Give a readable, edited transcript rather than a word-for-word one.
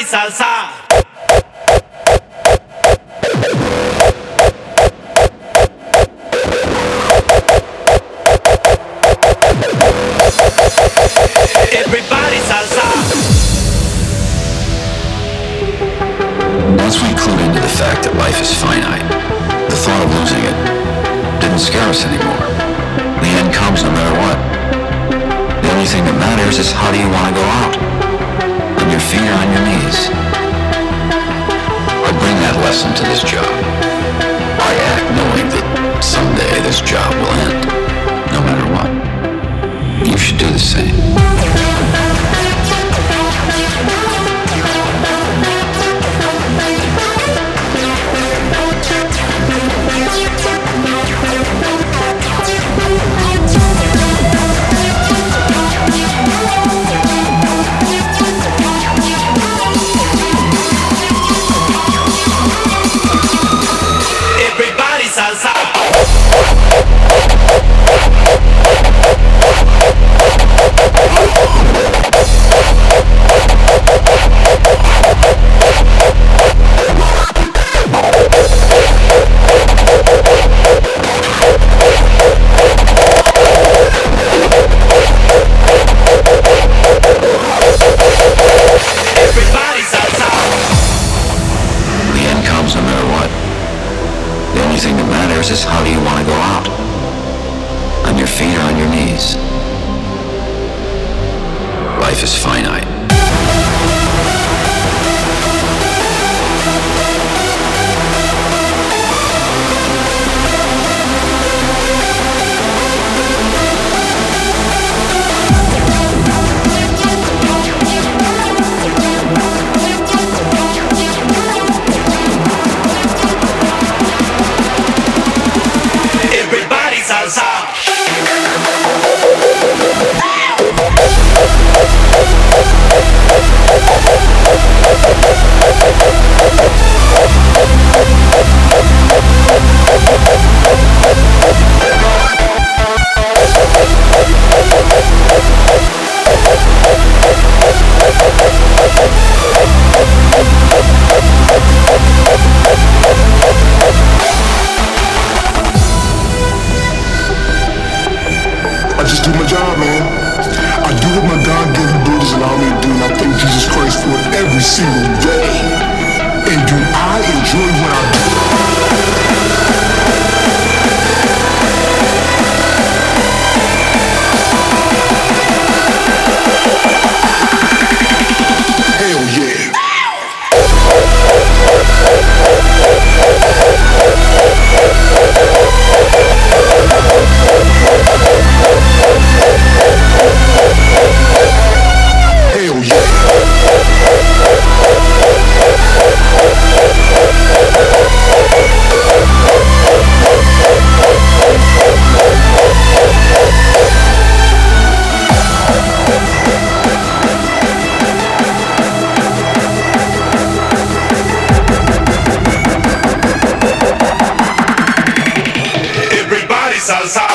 salsa. Everybody salsa. Once we clued into the fact that life is finite, the thought of losing it didn't scare us anymore. The end comes no matter what. The only thing that matters is how do you want to go out? On your feet or on your knees? I bring that lesson to this job. I act knowing that someday this job will end, no matter what. You should do the same. Everybody salsa. Everybody salsa. The end comes no matter what. The only thing that matters is how do you want to go out? On your feet or on your knees? Life is finite. Everybody salsa. I just do my job, man. I do what my God-given abilities allow me to do, and I thank Jesus Christ for it every single day. And do I enjoy what I do? Hell yeah. Hell Everybody salsa.